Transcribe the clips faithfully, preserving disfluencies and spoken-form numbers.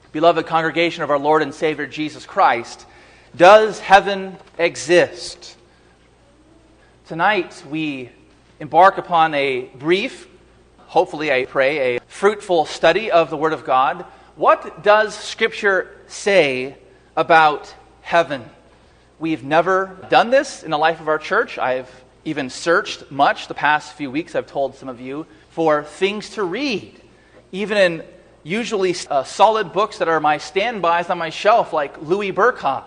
Beloved congregation of our Lord and Savior Jesus Christ, does heaven exist? Tonight we embark upon a brief, hopefully I pray, a fruitful study of the Word of God. What does Scripture say about heaven? We've never done this in the life of our church. I've even searched much the past few weeks, I've told some of you, for things to read. Even in usually uh, solid books that are my standbys on my shelf, like Louis Berkhoff.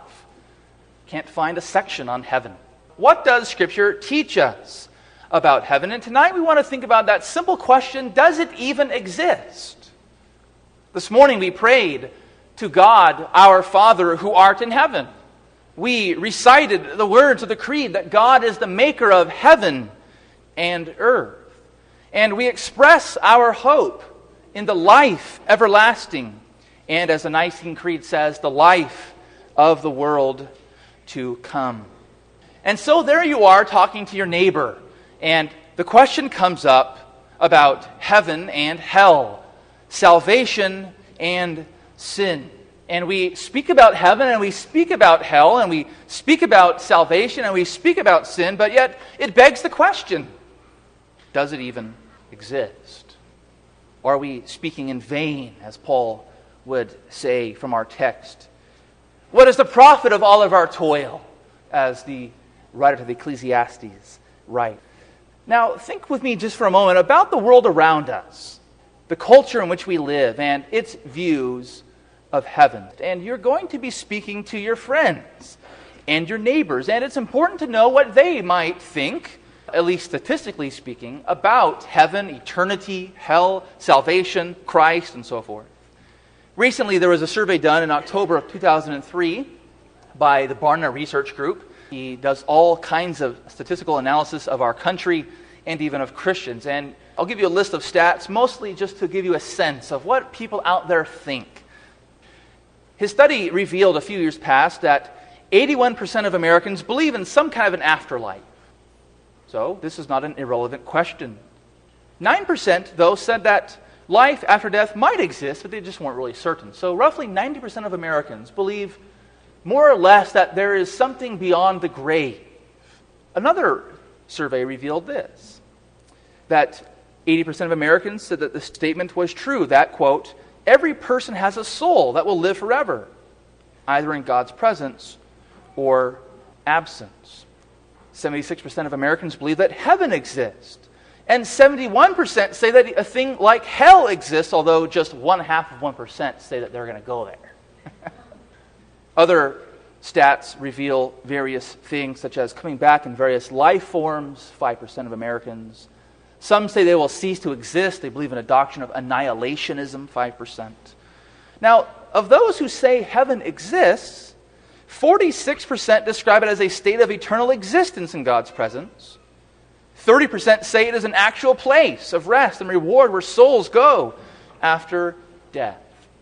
Can't find a section on heaven. What does Scripture teach us about heaven? And tonight we want to think about that simple question, does it even exist? This morning we prayed to God, our Father who art in heaven. We recited the words of the Creed that God is the maker of heaven and earth. And we express our hope in the life everlasting, and as the Nicene Creed says, the life of the world to come. And so there you are talking to your neighbor, and the question comes up about heaven and hell, salvation and sin. And we speak about heaven, and we speak about hell, and we speak about salvation, and we speak about sin, but yet it begs the question, does it even exist? Or are we speaking in vain, as Paul would say from our text? What is the profit of all of our toil, as the writer to the Ecclesiastes writes? Now, think with me just for a moment about the world around us, the culture in which we live, and its views of heaven. And you're going to be speaking to your friends and your neighbors, and it's important to know what they might think, at least statistically speaking, about heaven, eternity, hell, salvation, Christ, and so forth. Recently, there was a survey done in October of two thousand three by the Barna Research Group. He does all kinds of statistical analysis of our country and even of Christians. And I'll give you a list of stats, mostly just to give you a sense of what people out there think. His study revealed a few years past that eighty-one percent of Americans believe in some kind of an afterlife. So this is not an irrelevant question. nine percent, though, said that life after death might exist, but they just weren't really certain. So roughly ninety percent of Americans believe more or less that there is something beyond the grave. Another survey revealed this, that eighty percent of Americans said that the statement was true, that, quote, every person has a soul that will live forever, either in God's presence or absence. seventy-six percent of Americans believe that heaven exists. And seventy-one percent say that a thing like hell exists, although just one half of one percent say that they're going to go there. Other stats reveal various things, such as coming back in various life forms, five percent of Americans. Some say they will cease to exist. They believe in a doctrine of annihilationism, five percent. Now, of those who say heaven exists, forty-six percent describe it as a state of eternal existence in God's presence. thirty percent say it is an actual place of rest and reward where souls go after death.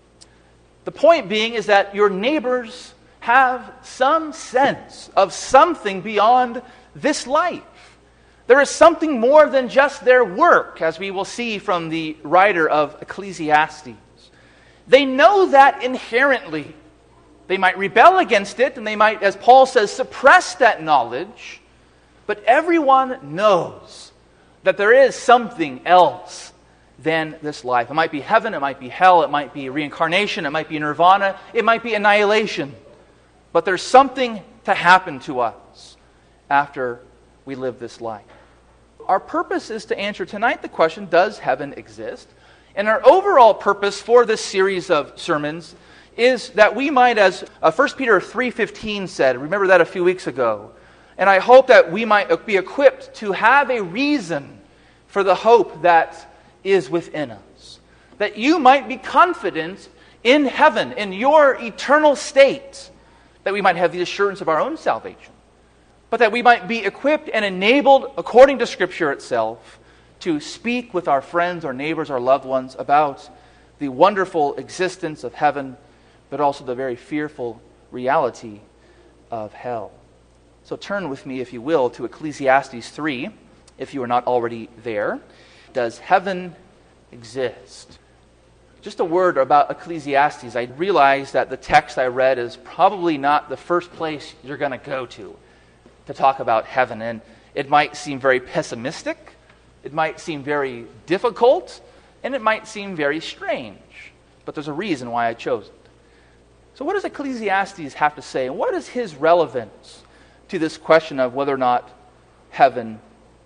The point being is that your neighbors have some sense of something beyond this life. There is something more than just their work, as we will see from the writer of Ecclesiastes. They know that inherently. They might rebel against it, and they might, as Paul says, suppress that knowledge. But everyone knows that there is something else than this life. It might be heaven, it might be hell, it might be reincarnation, it might be nirvana, it might be annihilation. But there's something to happen to us after we live this life. Our purpose is to answer tonight the question, does heaven exist? And our overall purpose for this series of sermons is that we might, as uh, First Peter three fifteen said, remember that a few weeks ago, and I hope that we might be equipped to have a reason for the hope that is within us. That you might be confident in heaven, in your eternal state, that we might have the assurance of our own salvation, but that we might be equipped and enabled, according to Scripture itself, to speak with our friends, our neighbors, our loved ones about the wonderful existence of heaven, but also the very fearful reality of hell. So turn with me, if you will, to Ecclesiastes three, if you are not already there. Does heaven exist? just a word about Ecclesiastes. I realize that the text I read is probably not the first place you're going to go to to talk about heaven. And it might seem very pessimistic, it might seem very difficult, and it might seem very strange. But there's a reason why I chose it. So what does Ecclesiastes have to say? And what is his relevance to this question of whether or not heaven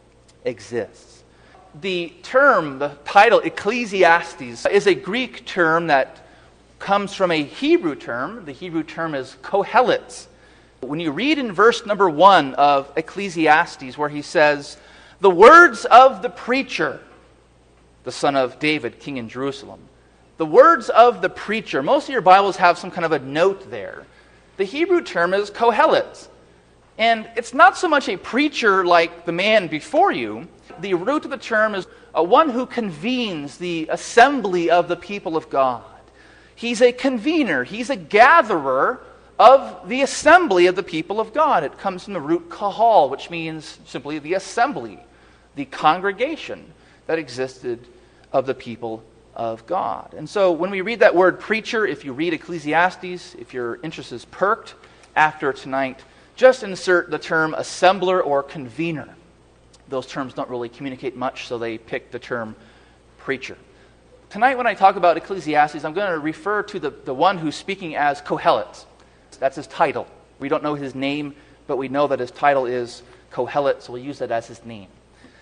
exists? The term, the title Ecclesiastes, is a Greek term that comes from a Hebrew term. The Hebrew term is kohelet. When you read in verse number one of Ecclesiastes, where he says, "The words of the preacher," the son of David, king in Jerusalem. The words of the preacher. Most of your Bibles have some kind of a note there. The Hebrew term is kohelet. And it's not so much a preacher like the man before you. The root of the term is uh, one who convenes the assembly of the people of God. He's a convener. He's a gatherer of the assembly of the people of God. It comes from the root kahal, which means simply the assembly, the congregation that existed of the people of God. And so when we read that word preacher, if you read Ecclesiastes, if your interest is perked after tonight, just insert the term assembler or convener. Those terms don't really communicate much, so they pick the term preacher. Tonight when I talk about Ecclesiastes, I'm going to refer to the, the one who's speaking as Kohelet. That's his title. We don't know his name, but we know that his title is Kohelet, so we'll use that as his name.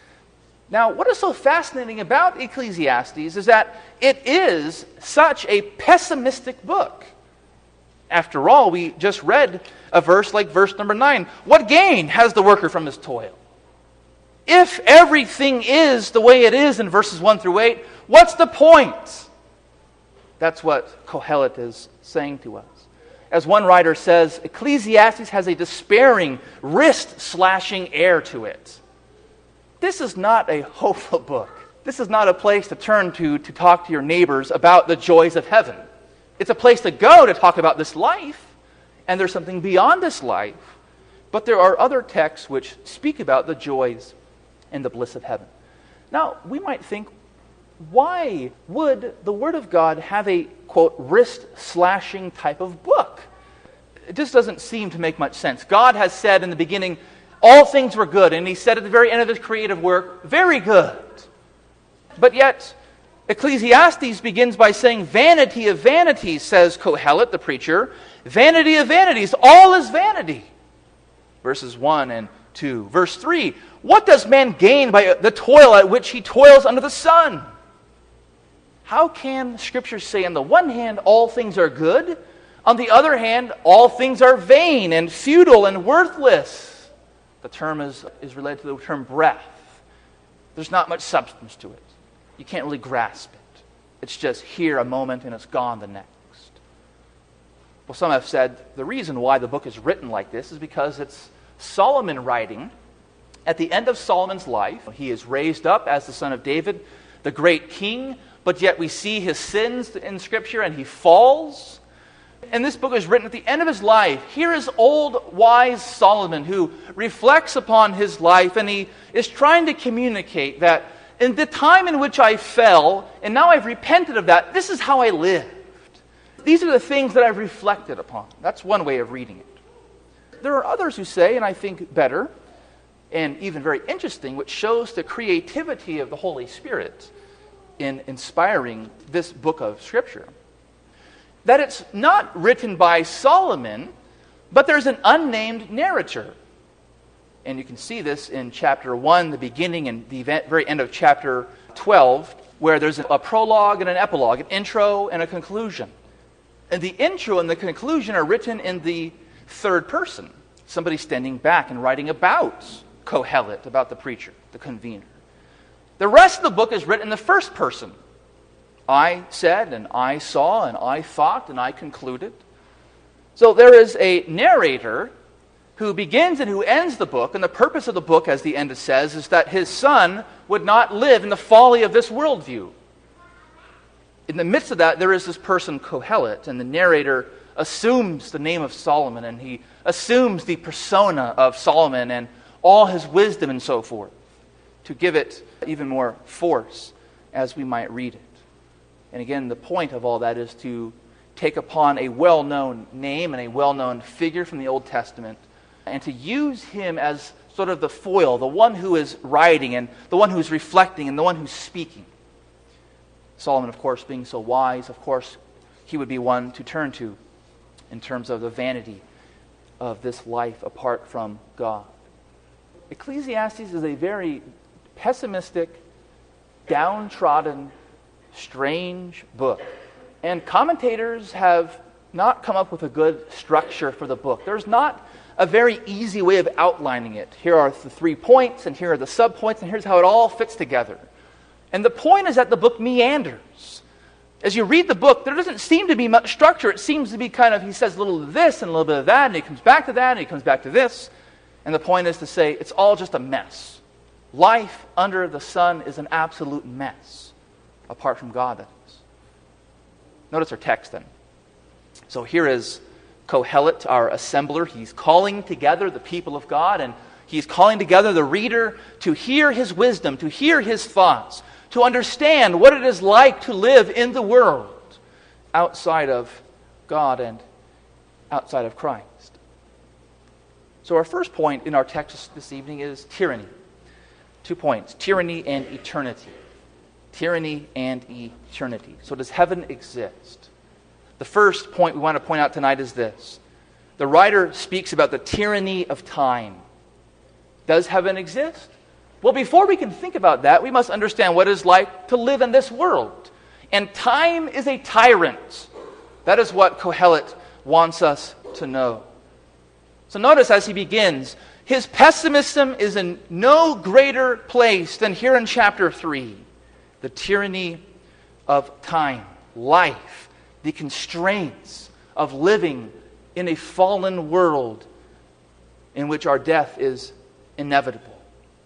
Now, what is so fascinating about Ecclesiastes is that it is such a pessimistic book. After all, we just read a verse like verse number nine. What gain has the worker from his toil? If everything is the way it is in verses one through eight, what's the point? That's what Kohelet is saying to us. As one writer says, Ecclesiastes has a despairing, wrist-slashing air to it. This is not a hopeful book. This is not a place to turn to to talk to your neighbors about the joys of heaven. It's a place to go to talk about this life, and there's something beyond this life. But there are other texts which speak about the joys and the bliss of heaven. Now, we might think, why would the Word of God have a, quote, wrist-slashing type of book? It just doesn't seem to make much sense. God has said in the beginning, all things were good, and he said at the very end of his creative work, very good. But yet, Ecclesiastes begins by saying, vanity of vanities, says Kohelet, the preacher. Vanity of vanities, all is vanity. Verses one and two. Verse three, what does man gain by the toil at which he toils under the sun? How can Scripture say, on the one hand, all things are good, on the other hand, all things are vain and futile and worthless? The term is, is related to the term breath. There's not much substance to it. You can't really grasp it. It's just here a moment and it's gone the next. Well, some have said the reason why the book is written like this is because it's Solomon writing at the end of Solomon's life. He is raised up as the son of David, the great king, but yet we see his sins in Scripture and he falls. And this book is written at the end of his life. Here is old, wise Solomon who reflects upon his life, and he is trying to communicate that in the time in which I fell, and now I've repented of that, this is how I lived. These are the things that I've reflected upon. That's one way of reading it. There are others who say, and I think better, and even very interesting, which shows the creativity of the Holy Spirit in inspiring this book of Scripture, that it's not written by Solomon, but there's an unnamed narrator. And you can see this in chapter one, the beginning, and the very end of chapter twelve, where there's a prologue and an epilogue, an intro and a conclusion. And the intro and the conclusion are written in the third person. Somebody standing back and writing about Kohelet, about the preacher, the convener. The rest of the book is written in the first person. I said, and I saw, and I thought, and I concluded. So there is a narrator who begins and who ends the book, and the purpose of the book, as the end says, is that his son would not live in the folly of this worldview. In the midst of that, there is this person, Kohelet, and the narrator assumes the name of Solomon, and he assumes the persona of Solomon and all his wisdom and so forth, to give it even more force as we might read it. And again, the point of all that is to take upon a well-known name and a well-known figure from the Old Testament and to use him as sort of the foil, the one who is writing and the one who's reflecting and the one who's speaking. Solomon, of course, being so wise, of course, he would be one to turn to in terms of the vanity of this life apart from God. Ecclesiastes is a very pessimistic, downtrodden, strange book. And commentators have not come up with a good structure for the book. There's not a very easy way of outlining it. Here are the three points, and here are the subpoints, and here's how it all fits together. And the point is that the book meanders. As you read the book, there doesn't seem to be much structure. It seems to be kind of, he says a little of this and a little bit of that, and he comes back to that, and he comes back to this. And the point is to say it's all just a mess. Life under the sun is an absolute mess, apart from God, that is. Notice our text then. So here is Kohelet, our assembler. He's calling together the people of God, and he's calling together the reader to hear his wisdom, to hear his thoughts, to understand what it is like to live in the world outside of God and outside of Christ. So our first point in our text this evening is tyranny. Two points, tyranny and eternity. Tyranny and eternity. So does heaven exist? The first point we want to point out tonight is this. The writer speaks about the tyranny of time. Does heaven exist? Well, before we can think about that, we must understand what it is like to live in this world. And time is a tyrant. That is what Kohelet wants us to know. So notice as he begins, his pessimism is in no greater place than here in chapter three. The tyranny of time, life, the constraints of living in a fallen world in which our death is inevitable.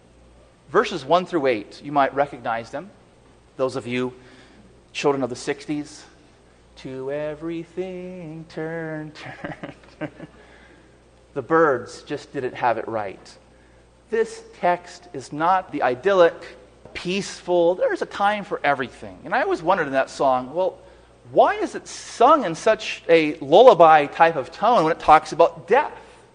Verses one through eight, you might recognize them. Those of you, children of the sixties, to everything turn, turn, turn. The Byrds just didn't have it right. This text is not the idyllic, peaceful, there's a time for everything. And I always wondered in that song, well, why is it sung in such a lullaby type of tone when it talks about death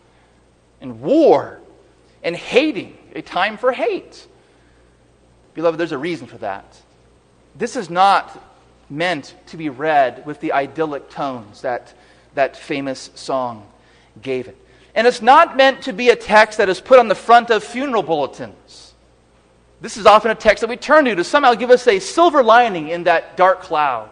and war and hating, a time for hate? Beloved, there's a reason for that. This is not meant to be read with the idyllic tones that that famous song gave it. And it's not meant to be a text that is put on the front of funeral bulletins. This is often a text that we turn to to somehow give us a silver lining in that dark cloud.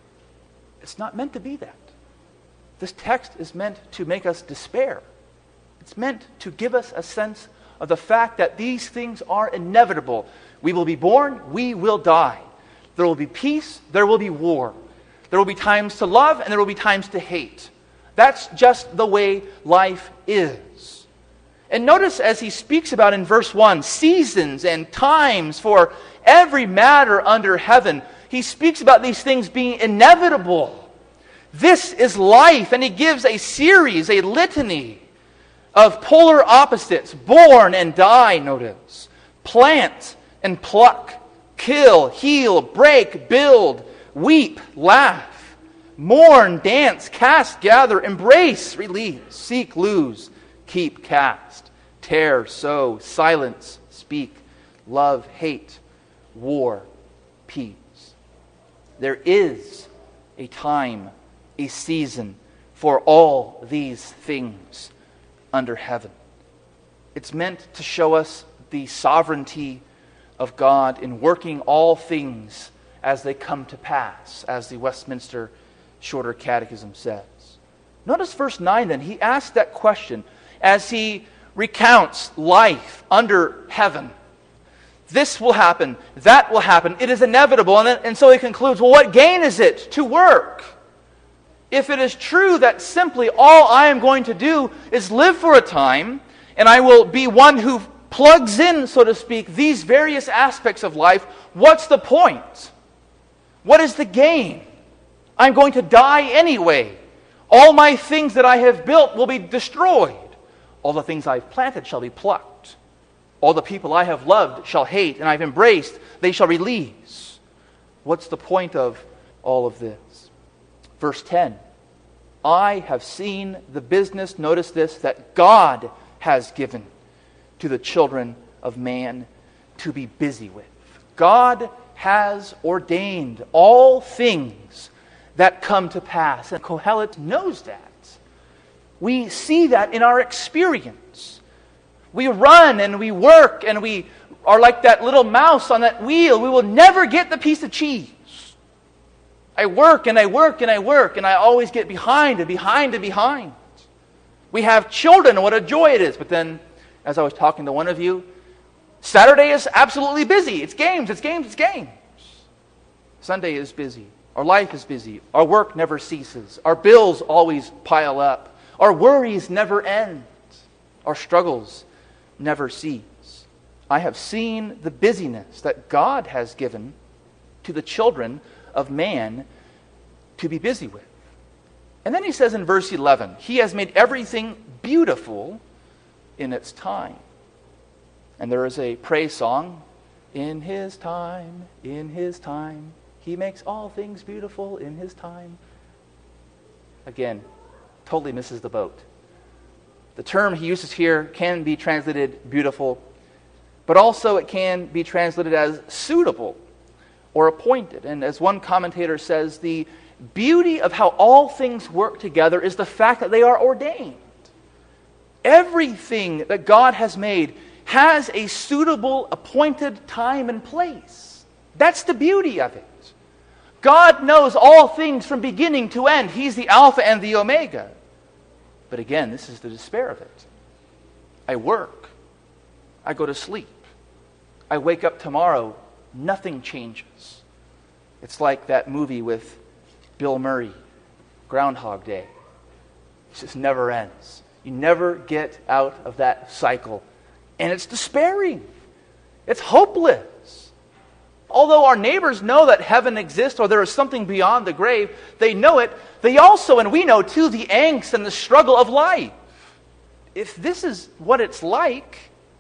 It's not meant to be that. This text is meant to make us despair. It's meant to give us a sense of the fact that these things are inevitable. We will be born, we will die. There will be peace, there will be war. There will be times to love, and there will be times to hate. That's just the way life is. And notice as he speaks about in verse one, seasons and times for every matter under heaven, he speaks about these things being inevitable. This is life, and he gives a series, a litany of polar opposites, born and die, notice. Plant and pluck, kill, heal, break, build, weep, laugh. Mourn, dance, cast, gather, embrace, release, seek, lose, keep, cast, tear, sow, silence, speak, love, hate, war, peace. There is a time, a season for all these things under heaven. It's meant to show us the sovereignty of God in working all things as they come to pass, as the Westminster Shorter Catechism says. Notice verse nine then. He asks that question as he recounts life under heaven. This will happen. That will happen. It is inevitable. And, then, and so he concludes, well, what gain is it to work? If it is true that simply all I am going to do is live for a time, and I will be one who plugs in, so to speak, these various aspects of life, what's the point? What is the gain? I'm going to die anyway. All my things that I have built will be destroyed. All the things I've planted shall be plucked. All the people I have loved shall hate, and I've embraced, they shall release. What's the point of all of this. Verse ten, I have seen the business, notice this, that God has given to the children of man to be busy with. God has ordained all things that come to pass. And Kohelet knows that. We see that in our experience. We run and we work and we are like that little mouse on that wheel. We will never get the piece of cheese. I work and I work and I work and I always get behind and behind and behind. We have children and what a joy it is. But then, as I was talking to one of you, Saturday is absolutely busy. It's games, it's games, it's games. Sunday is busy. Our life is busy. Our work never ceases. Our bills always pile up. Our worries never end. Our struggles never cease. I have seen the busyness that God has given to the children of man to be busy with. And then he says in verse eleven, He has made everything beautiful in its time. And there is a praise song, in His time, in His time, He makes all things beautiful in His time. Again, totally misses the boat. The term he uses here can be translated beautiful, but also it can be translated as suitable or appointed. And as one commentator says, the beauty of how all things work together is the fact that they are ordained. Everything that God has made has a suitable, appointed time and place. That's the beauty of it. God knows all things from beginning to end. He's the Alpha and the Omega. But again, this is the despair of it. I work. I go to sleep. I wake up tomorrow. Nothing changes. It's like that movie with Bill Murray, Groundhog Day. It just never ends. You never get out of that cycle. And it's despairing. It's hopeless. Although our neighbors know that heaven exists or there is something beyond the grave, they know it. They also, and we know too, the angst and the struggle of life. If this is what it's like,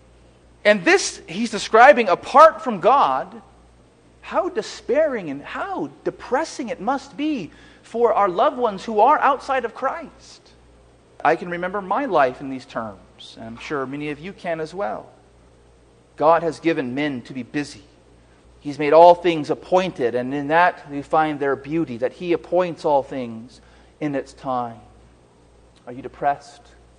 and this he's describing apart from God, how despairing and how depressing it must be for our loved ones who are outside of Christ. I can remember my life in these terms, and I'm sure many of you can as well. God has given men to be busy. He's made all things appointed, and in that we find their beauty, that He appoints all things in its time. Are you depressed?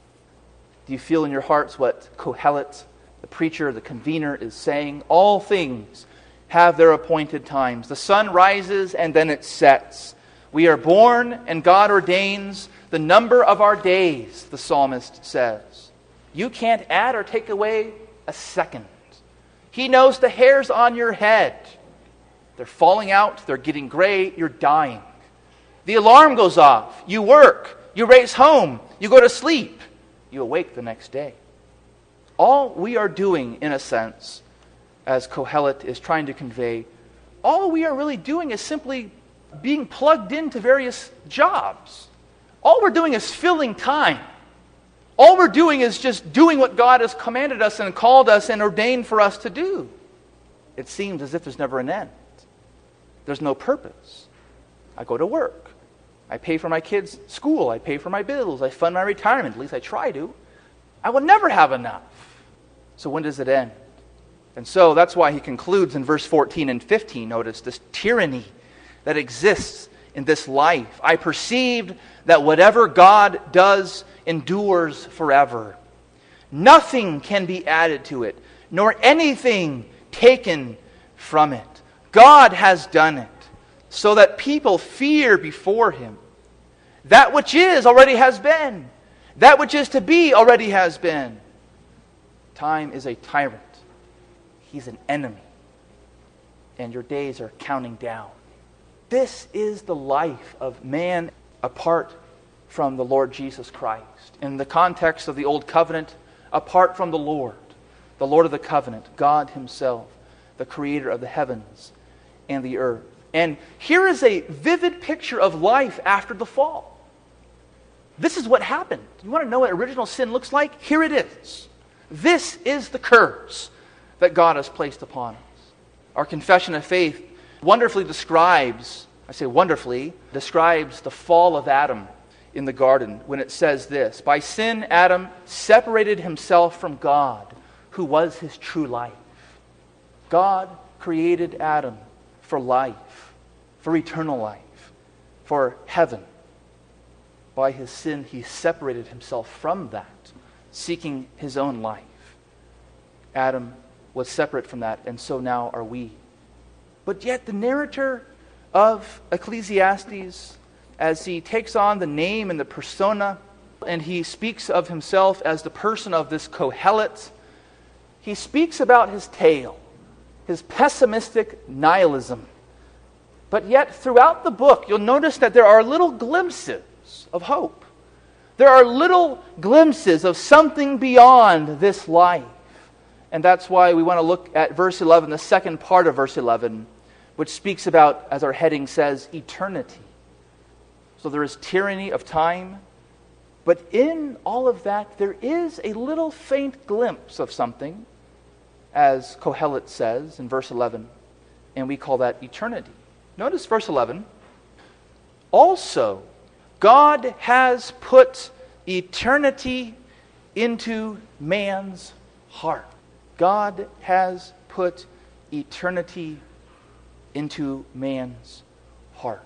Do you feel in your hearts what Kohelet, the preacher, the convener, is saying? All things have their appointed times. The sun rises and then it sets. We are born and God ordains the number of our days, the psalmist says. You can't add or take away a second. He knows the hairs on your head. They're falling out, they're getting gray, you're dying. The alarm goes off, you work, you race home, you go to sleep, you awake the next day. All we are doing, in a sense, as Kohelet is trying to convey, all we are really doing is simply being plugged into various jobs. All we're doing is filling time. All we're doing is just doing what God has commanded us and called us and ordained for us to do. It seems as if there's never an end. There's no purpose. I go to work. I pay for my kids' school. I pay for my bills. I fund my retirement. At least I try to. I will never have enough. So when does it end? And so that's why he concludes in verse fourteen and fifteen. Notice this tyranny that exists in this life. I perceived that whatever God does endures forever. Nothing can be added to it, nor anything taken from it. God has done it, so that people fear before Him. That which is already has been. That which is to be already has been. Time is a tyrant. He's an enemy. And your days are counting down. This is the life of man apart from the Lord Jesus Christ. In the context of the Old Covenant, apart from the Lord, the Lord of the covenant, God Himself, the creator of the heavens and the earth. And here is a vivid picture of life after the fall. This is what happened. You want to know what original sin looks like? Here it is. This is the curse that God has placed upon us. Our confession of faith wonderfully describes I say wonderfully, describes the fall of Adam in the garden when it says this: by sin, Adam separated himself from God, who was his true life. God created Adam for life, for eternal life, for heaven. By his sin, he separated himself from that, seeking his own life. Adam was separate from that, and so now are we. But yet the narrator of Ecclesiastes, as he takes on the name and the persona, and he speaks of himself as the person of this Kohelet, he speaks about his tale, his pessimistic nihilism. But yet throughout the book, you'll notice that there are little glimpses of hope. There are little glimpses of something beyond this life. And that's why we want to look at verse eleven, the second part of verse eleven, which speaks about, as our heading says, eternity. So there is tyranny of time, but in all of that, there is a little faint glimpse of something, as Kohelet says in verse eleven, and we call that eternity. Notice verse eleven. Also, God has put eternity into man's heart. God has put eternity into man's heart.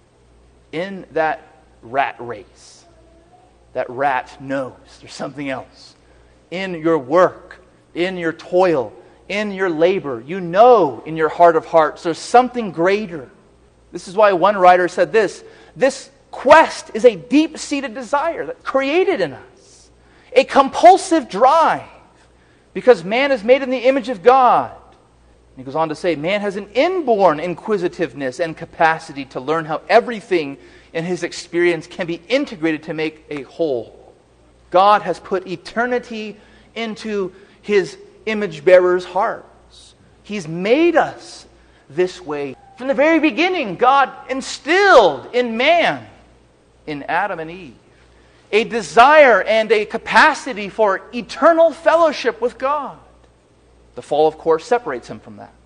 In that rat race, that rat knows there's something else. In your work, in your toil, in your labor, you know in your heart of hearts there's something greater. This is why one writer said this: this quest is a deep-seated desire that created in us, a compulsive drive, because man is made in the image of God. And he goes on to say, man has an inborn inquisitiveness and capacity to learn how everything in his experience can be integrated to make a whole. God has put eternity into his image bearers' hearts. He's made us this way. From the very beginning, God instilled in man, in Adam and Eve, a desire and a capacity for eternal fellowship with God. The fall, of course, separates him from that.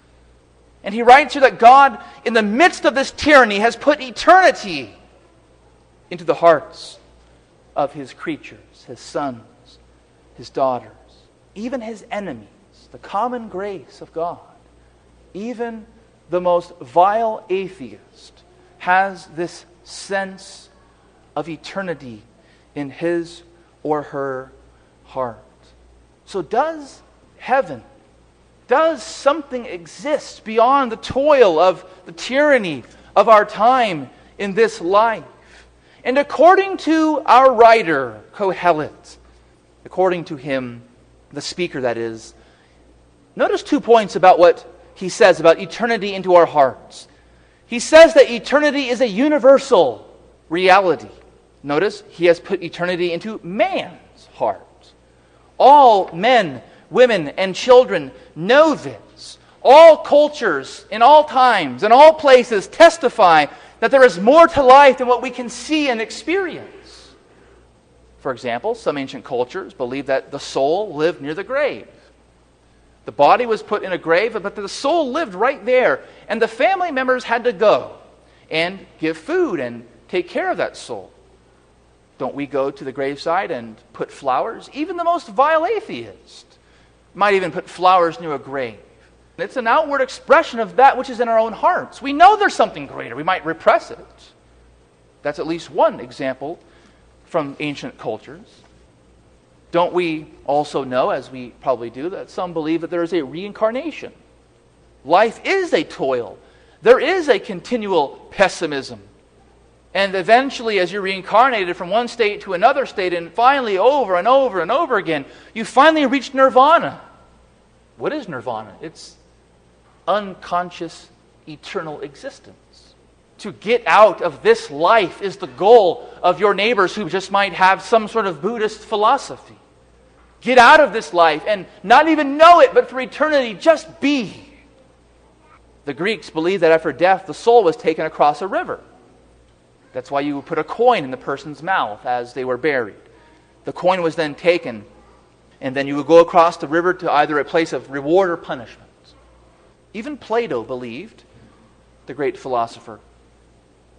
And he writes here that God, in the midst of this tyranny, has put eternity into the hearts of his creatures, his sons, his daughters, even his enemies, the common grace of God. Even the most vile atheist has this sense of eternity in his or her heart. So does heaven, does something exist beyond the toil of the tyranny of our time in this life? And according to our writer, Kohelet, according to him, the speaker that is, notice two points about what he says about eternity into our hearts. He says that eternity is a universal reality. Notice, he has put eternity into man's heart. All men, women, and children know this. All cultures, in all times, in all places, testify that there is more to life than what we can see and experience. For example, some ancient cultures believed that the soul lived near the grave. The body was put in a grave, but the soul lived right there. And the family members had to go and give food and take care of that soul. Don't we go to the graveside and put flowers? Even the most vile atheist might even put flowers near a grave. It's an outward expression of that which is in our own hearts. We know there's something greater. We might repress it. That's at least one example from ancient cultures. Don't we also know, as we probably do, that some believe that there is a reincarnation? Life is a toil. There is a continual pessimism. And eventually, as you're reincarnated from one state to another state, and finally over and over and over again, you finally reach nirvana. What is nirvana? It's unconscious, eternal existence. To get out of this life is the goal of your neighbors who just might have some sort of Buddhist philosophy. Get out of this life and not even know it, but for eternity, just be. The Greeks believed that after death, the soul was taken across a river. That's why you would put a coin in the person's mouth as they were buried. The coin was then taken, and then you would go across the river to either a place of reward or punishment. Even Plato believed, the great philosopher,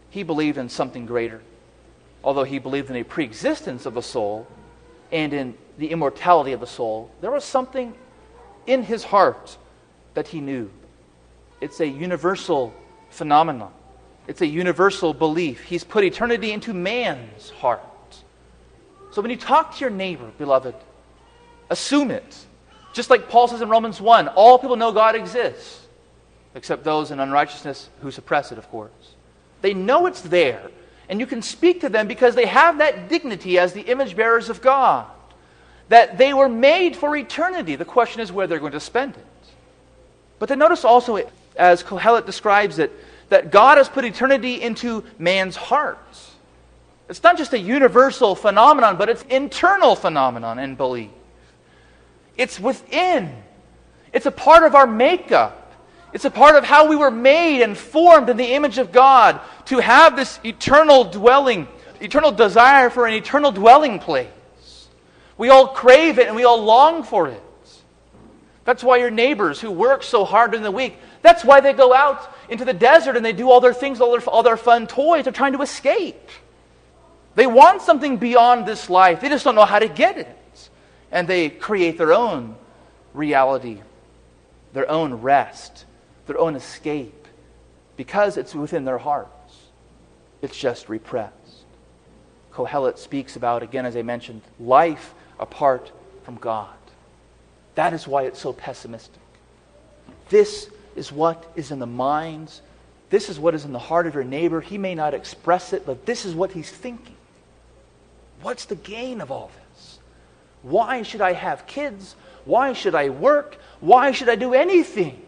he believed in something greater. Although he believed in a pre-existence of the soul and in the immortality of the soul, there was something in his heart that he knew. It's a universal phenomenon. It's a universal belief. He's put eternity into man's heart. So when you talk to your neighbor, beloved, assume it. Just like Paul says in Romans one, all people know God exists, except those in unrighteousness who suppress it, of course. They know it's there, and you can speak to them because they have that dignity as the image bearers of God, that they were made for eternity. The question is where they're going to spend it. But then notice also, as Kohelet describes it, that God has put eternity into man's hearts. It's not just a universal phenomenon, but it's internal phenomenon and belief. It's within. It's a part of our makeup. It's a part of how we were made and formed in the image of God to have this eternal dwelling, eternal desire for an eternal dwelling place. We all crave it and we all long for it. That's why your neighbors who work so hard during the week, that's why they go out into the desert and they do all their things, all their, all their fun toys. They're trying to escape. They want something beyond this life. They just don't know how to get it. And they create their own reality, their own rest, their own escape, because it's within their hearts. It's just repressed. Kohelet speaks about, again, as I mentioned, life apart from God. That is why it's so pessimistic. This is what is in the minds. This is what is in the heart of your neighbor. He may not express it, but this is what he's thinking. What's the gain of all this? Why should I have kids? Why should I work? Why should I do anything?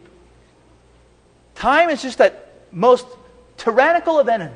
Time is just that most tyrannical of enemies.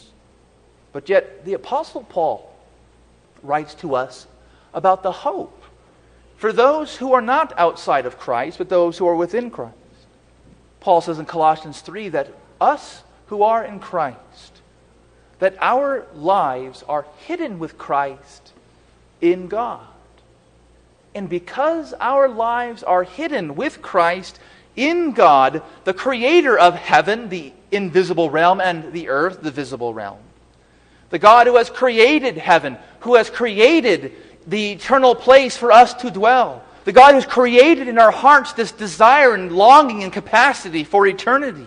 But yet, the Apostle Paul writes to us about the hope for those who are not outside of Christ, but those who are within Christ. Paul says in Colossians three that us who are in Christ, that our lives are hidden with Christ in God. And because our lives are hidden with Christ in God, the creator of heaven, the invisible realm, and the earth, the visible realm, the God who has created heaven, who has created the eternal place for us to dwell, the God who's created in our hearts this desire and longing and capacity for eternity,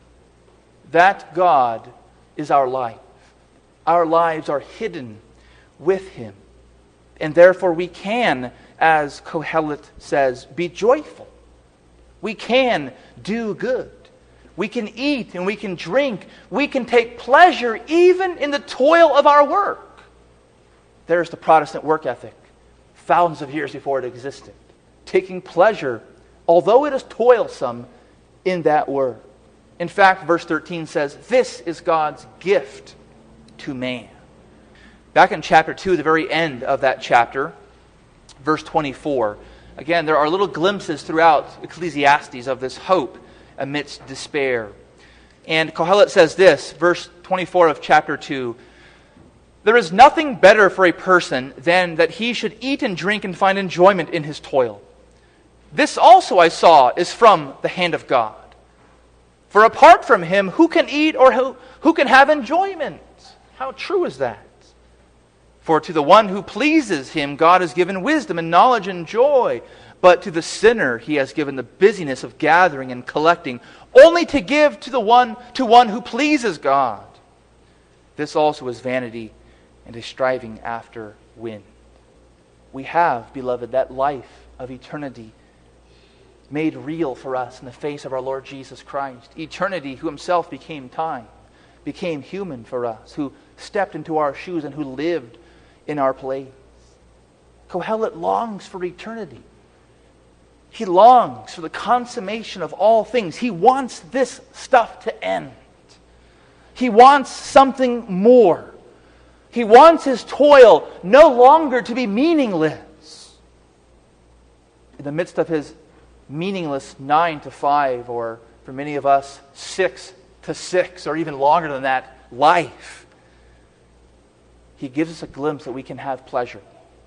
that God is our life. Our lives are hidden with Him. And therefore we can, as Kohelet says, be joyful. We can do good. We can eat and we can drink. We can take pleasure even in the toil of our work. There's the Protestant work ethic, thousands of years before it existed. Taking pleasure, although it is toilsome, in that work. In fact, verse thirteen says, this is God's gift to man. Back in chapter two, the very end of that chapter, verse twenty-four, again, there are little glimpses throughout Ecclesiastes of this hope amidst despair. And Kohelet says this, verse twenty-four of chapter two, there is nothing better for a person than that he should eat and drink and find enjoyment in his toil. This also I saw is from the hand of God. For apart from Him, who can eat or who, who can have enjoyment? How true is that? For to the one who pleases Him, God has given wisdom and knowledge and joy. But to the sinner, He has given the busyness of gathering and collecting, only to give to the one to one who pleases God. This also is vanity and a striving after wind. We have, beloved, that life of eternity made real for us in the face of our Lord Jesus Christ. Eternity, who Himself became time, became human for us, who stepped into our shoes and who lived in our place. Kohelet longs for eternity. He longs for the consummation of all things. He wants this stuff to end. He wants something more. He wants his toil no longer to be meaningless. In the midst of his meaningless nine to five, or for many of us, six to six, or even longer than that, life, He gives us a glimpse that we can have pleasure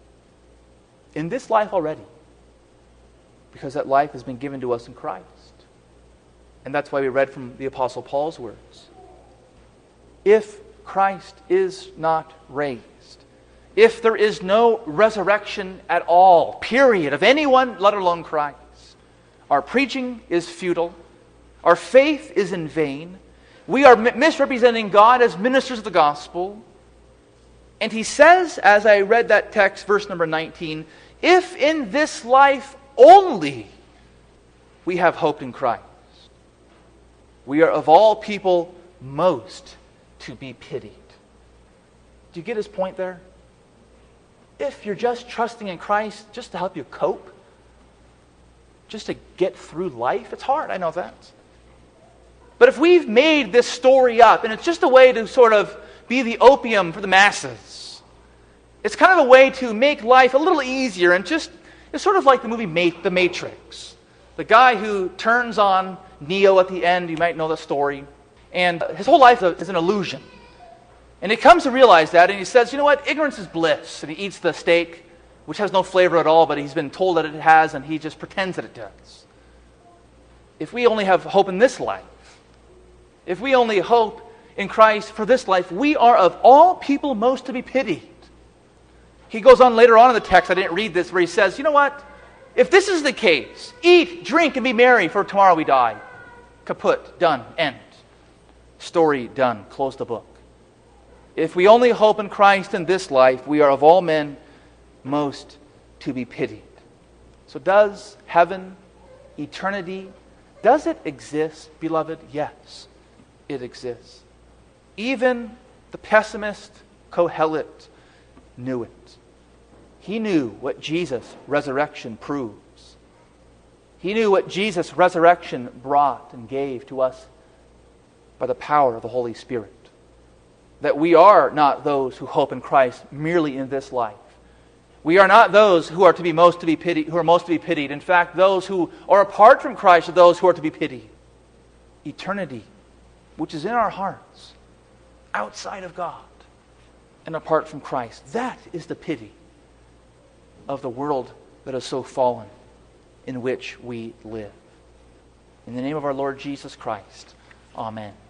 in this life already, because that life has been given to us in Christ. And that's why we read from the Apostle Paul's words. if Christ is not raised, if there is no resurrection at all, period, of anyone, let alone Christ, our preaching is futile, our faith is in vain, we are misrepresenting God as ministers of the gospel. And he says, as I read that text, verse number nineteen, if in this life only we have hope in Christ, we are of all people most to be pitied. Do you get his point there? If you're just trusting in Christ just to help you cope, just to get through life, it's hard, I know that. But if we've made this story up, and it's just a way to sort of be the opium for the masses, it's kind of a way to make life a little easier, and just, it's sort of like the movie Ma- The Matrix. The guy who turns on Neo at the end, you might know the story, and his whole life is an illusion. And he comes to realize that, and he says, you know what, ignorance is bliss. And he eats the steak, which has no flavor at all, but he's been told that it has, and he just pretends that it does. If we only have hope in this life, if we only hope in Christ for this life, we are of all people most to be pitied. He goes on later on in the text, I didn't read this, where he says, you know what, if this is the case, eat, drink, and be merry, for tomorrow we die. Kaput, done, end. Story done, close the book. If we only hope in Christ in this life, we are of all men most to be pitied. So does heaven, eternity, does it exist, beloved? Yes, it exists. Even the pessimist Kohelet knew it. He knew what Jesus' resurrection proves. He knew what Jesus' resurrection brought and gave to us by the power of the Holy Spirit. That we are not those who hope in Christ merely in this life. We are not those who are to be most to be pitied, who are most to be pitied. In fact, those who are apart from Christ are those who are to be pitied. Eternity, which is in our hearts, outside of God, and apart from Christ. That is the pity of the world that is so fallen in which we live. In the name of our Lord Jesus Christ, amen.